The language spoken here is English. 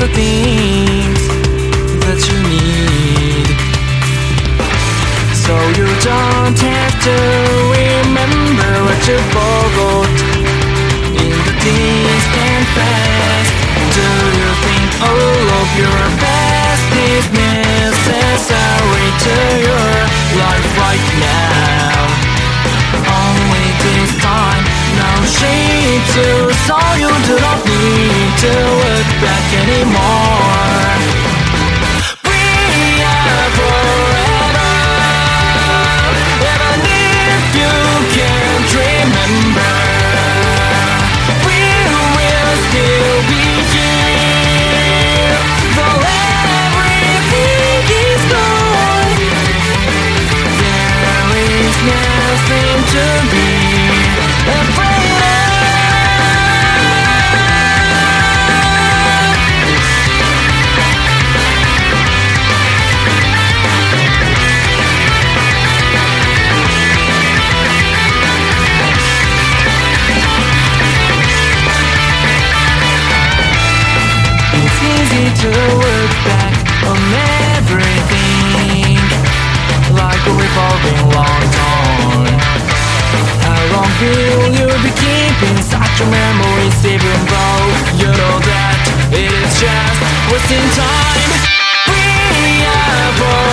things that you need. So you don't have to remember what you forgot in the distant past. Do you think all of your past is necessary to your life right now? Only this time, no shame to, so you do not need to look back anymore. We are forever, even if you can't remember. We will still be here, though everything is gone. There is nothing to be afraid of. It's easy to look back on everything like a revolving long torn. How long will you be keeping such a memories, even though you know that it is just wasting time? We are